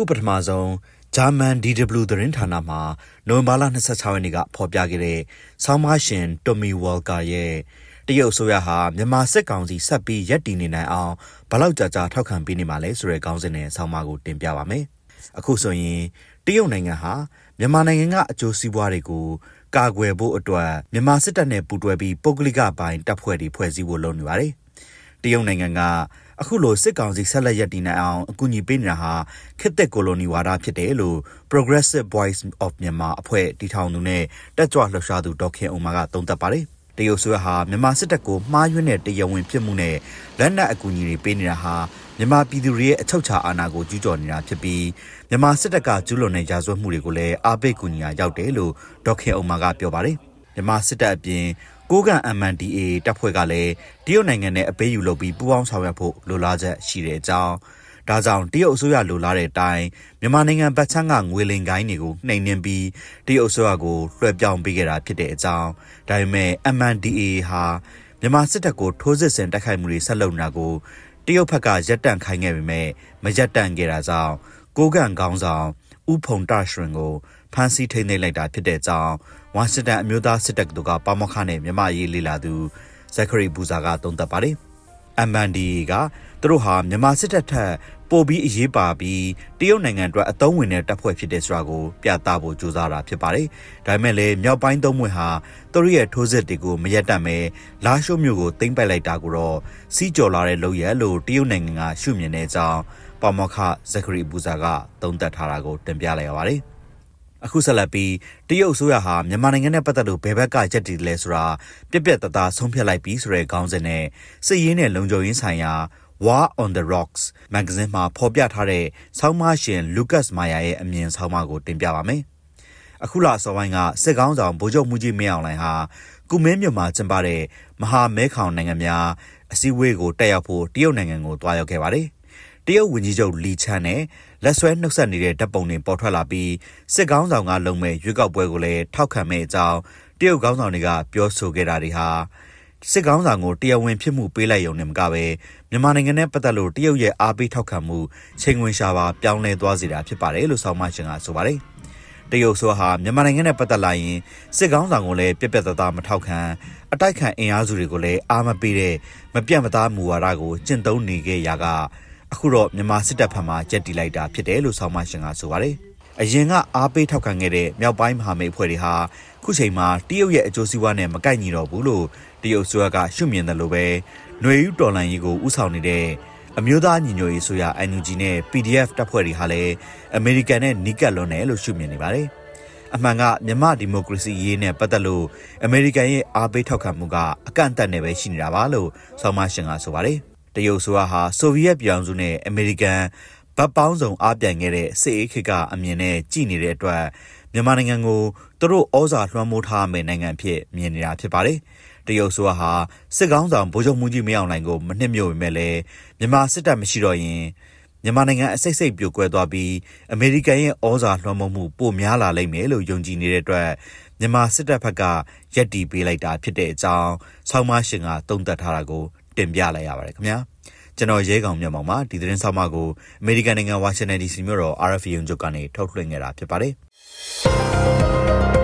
ပထမဆုံးဂျာမန် DW သတင်းဌာနမှာနိုဝင်ဘာလ26ရက်နေ့ကဖော်ပြခဲ့တဲ့ဆောင်းပါးရှင်တိုမီဝေါ်ကာရဲ့တရုတ်အစိုးရဟာမြန်မာစစ်ကောင်စီဆက်ပြီးရပ်တည်နေနိုင်အောင်ဘယ်လောက်ကြာထောက်ခံပေးနေမှာလဲဆိုတဲ့ခေါင်းစဉ်နဲ့ဆောင်းပါးကိုတင်ပြပါမယ်။အခုဆိုရင်တရုတ်နိုင်ငံဟာမြန်မာနိုင်ငံကအကျိုးစီးပွားတွေကိုကာကွယ်ဖို့အတွက်မြန်မာစစ်တပ်နဲ့ပူးတွဲပြီးပုဂ္ဂလိကပိုင်းတပ်ဖွဲ့တွေဖွဲ့စည်းဖို့လုပ်နေပါတယ်။တရုတ်နိုင်ငံကအခုလိုစစ်ကောင်စီဆက်လက်ရပ်တည်နိုင်အောင်အကူအညီပေးနေတာဟာခေတ်သစ်ကိုလိုနီဝါဒဖြစ်တယ်လို့ Progressive Voice of Myanmar အဖွဲ့တည်ထောင်သူနဲ့တက်ကြွလှုပ်ရှားသူဒေါက်ခင်အောင်မာကသုံးသပ်ပါတယ်။တရုတ်ဆိုရဟာမြန်မာစစ်တပ်ကိုမှားယွင်းတဲ့တရားဝင်ဖြစ်မှုနဲ့လက်နက်အကူအညီတွေပေးနေတာဟာမြန်မာပြည်သူတွေရဲ့အချုပ်အခြာအာဏာကိုကျူးကျော်နေတာဖြစ်ပြီးမြန်မာစစ်တပ်ကကျူးလွန်တဲ့ရာဇဝတ်မှုတွေကိုလည်းအားပေးကူညီရာရောက်တယ်လို့ဒေါက်ခင်အောင်မာကပြောပါတယ်။မြန်မာစစ်တပ်အပြင်ကိုးကန့် MNDAA တပ်ဖွဲ့ကလည်းတရုတ်နိုင်ငံနဲ့အပေးယူလုပ်ပြီးပူးပေါင်းဆောင်ရွက်ဖို့လိုလားချက်ရှိတဲ့အကြောင်းဒါကြောင့်တရုတ်အစိုးရလိုလားတဲ့အတိုင်းမြန်မာနိုင်ငံဗတ်ချမ်းကငွေလင်ကိုင်းတွေကိုနှိမ်နင်းပြီးတရုတ်အစိုးရကိုလွှဲပြောင်းပေးခဲ့တာဖြစ်တဲ့အကြောင်းဒါပေမဲ့ MNDAA ဟာမြန်မာစစ်တပ်ကိုထိုးစစ်ဆင်တိုက်ခိုက်မှုတွေဆက်လုပ်နေတာကိုတရုတ်ဘက်ကရပ်တန့်ခိုင်းခဲ့ပေမဲ့မရပ်တန့်ခဲ့တာကြောင့်ကိုးကန့်ခေါင်းဆောင်ဦးဖုံတရွှင်ကိုဖမ်းဆီးထိန်းသိမ်းလိုက်တာဖြစ်တဲ့အကြောင်းဝါရှင်တန်အမျိုးသားစစ်တပ်ကပါမောက္ခနဲ့မြန်မာရေးလေ့လာသူဇက်ခရီဘူဇာကသုံးသပ်ပါတယ်။ MNDAA ကသူတို့ဟာမြန်မာစစ်တပ်ထက်ပိုပြီးအရေးပါပြီးတရုတ်နိုင်ငံအတွက်အသုံးဝင်တဲ့တပ်ဖွဲ့ဖြစ်တဲ့ဆိုတာကိုပြသဖို့ကြိုးစားတာဖြစ်ပါတယ်။ဒါပေမဲ့လည်းမြောက်ပိုင်းသုံးဖွဲ့ဟာသူတို့ရဲ့ထိုးစစ်တွေကိုမရပ်တန့်ပဲလာရှိုးမြို့ကိုသိမ်းပိုက်လိုက်တာကိုတော့စီးကြော်လာတဲ့လုပ်ရက်လို့တရုတ်နိုင်ငံကရှုမြင်တဲ့အကြောင်းပါမောက္ခဇက်ခရီဘူဇာကသုံးသပ်ထားတာကိုတင်ပြလိုက်ရပါတယ်။အခုဆက်လက်ပြီးတရုတ်အစိုးရဟာမြန်မာနိုင်ငံနဲ့ပတ်သက်လို့ဘယ်ဘက်ကရက်တည်လဲဆိုတာပြက်ပြက်တသားဆုံးဖြတ်လိုက်ပြီးဆိုတဲ့ခေါင်းစဉ်နဲ့စစ်ရေးနဲ့လုံခြုံရေးဆိုင်ရာ War on the Rocks မဂ္ဂဇင်းမှာဖော်ပြထားတဲ့ဆောင်းပါးရှင်လူကတ်မာယာရဲ့အမြင်ဆောင်းပါးကိုတင်ပြပါမယ်။အခုလအစောပိုင်းကစစ်ကောင်းဆောင်ဗိုလ်ချုပ်မှုကြီးမင်းအောင်လှိုင်ဟာကုမင်းမြို့မှာကျင်းပတဲ့မဟာမဲခေါင်နိုင်ငံများအစည်းအဝေးကိုတက်ရောက်ဖို့တရုတ်နိုင်ငံကိုတွားရောက်ခဲ့ပါတယ်။တရုတ်ဝန်ကြီးချုပ်လီချန်နဲ့လက်ဆွဲနှုတ်ဆက်နေတဲ့ဓာတ်ပုံတွေပေါ်ထွက်လာပြီးစစ်ကောင်းဆောင်ကလုံမဲ့ရွေးကောက်ပွဲကိုလည်းထောက်ခံမဲ့အကြောင်းတရုတ်ကောင်းဆောင်တွေကပြောဆိုခဲ့တာတွေဟာစစ်ကောင်းဆောင်ကိုတရားဝင်ဖြစ်မှုပေးလိုက်ရုံနဲ့မကပဲမြန်မာနိုင်ငံနဲ့ပတ်သက်လို့တရုတ်ရဲ့အားပေးထောက်ခံမှုချိန်ခွင်ရှာပါပြောင်းလဲသွားစေတာဖြစ်ပါတယ်လို့ဆောင်းမရှင်ကဆိုပါတယ်။တရုတ်ဆိုဟာမြန်မာနိုင်ငံနဲ့ပတ်သက်လာရင်စစ်ကောင်းဆောင်ကိုလည်းပြက်ပြက်သားသားမထောက်ခံအတိုက်ခံအင်အားစုတွေကိုလည်းအားမပေးတဲ့မပြတ်မသားမူဝါဒကိုကျင့်သုံးနေခဲ့ရာကအခုတော့မြန်မာစစ်တပ်ဖက်မှကြက်တီလိုက်တာဖြစ်တယ်လို့ဆောင်းမရှင်ကဆိုပါတယ်။အရင်ကအားပေးထောက်ခံခဲ့တဲ့မြောက်ပိုင်းမဟာမိတ်အဖွဲ့တွေဟာခုချိန်မှာတရုတ်ရဲ့အကျိုးစီးပွားနဲ့မကိုက်ညီတော့ဘူးလို့တရုတ်ဆိုရကရှုမြင်တယ်လို့ပဲຫນွေဦးတော်လှန်ရေးကိုဥဆောင်နေတဲ့အမျိုးသားညီညွတ်ရေးဆိုရ NUG နဲ့ PDF တပ်ဖွဲ့တွေဟာလည်းအမေရိကန်နဲ့နီးကပ်လွန်းတယ်လို့ရှုမြင်နေပါတယ်။အမှန်ကမြန်မာဒီမိုကရေစီရေးနဲ့ပတ်သက်လို့အမေရိကန်ရဲ့အားပေးထောက်ခံမှုကအကန့်အသတ်နဲ့ပဲရှိနေတာပါလို့ဆောင်းမရှင်ကဆိုပါတယ်။တရုတ်ဆိုရဟာဆိုဗီယက်ပြည်ထောင်စုနဲ့အမေရိကန်ဗတ်ပေါင်းစုံအားပြိုင်ခဲ့တဲ့စစ်အေးခေတ်ကအမြင်နဲ့ကြည်နေတဲ့အတွက်မြန်မာနိုင်ငံကိုသူတို့ဩဇာလွှမ်းမိုးထားမယ့်နိုင်ငံဖြစ်မြင်နေတာဖြစ်ပါတယ်။တရုတ်ဆိုဟာစစ်ကောင်းဆောင်ဗိုလ်ချုပ်မှုကြီးမင်းအောင်လှိုင်ကိုမနှစ်မြို့ပေမဲ့လည်းမြန်မာစစ်တပ်မရှိတော့ရင်မြန်မာနိုင်ငံအစိတ်စိတ်ပြိုကွဲသွားပြီးအမေရိကန်ရဲ့ဩဇာလွှမ်းမိုးမှုပိုများလာလိမ့်မယ်လို့ယုံကြည်နေတဲ့အတွက်မြန်မာစစ်တပ်ဘက်ကရက်တီပေးလိုက်တာဖြစ်တဲ့အကြောင်းဆောင်းမရှင်ကသုံးသပ်ထားတာကိုတင်ပြလိုက်ရပါတယ်ခင်ဗျာ။ကျွန်တော်ရဲကောင်မြတ်မောင်ပါဒီသတင်းဆောင်းပါးကိုအမေရိကန်နိုင်ငံဝါရှင်တန် DC မြို့တော် RFA ရုံးချုပ်ကနေထုတ်လွှင့်ခဲ့တာဖြစ်ပါတယ်။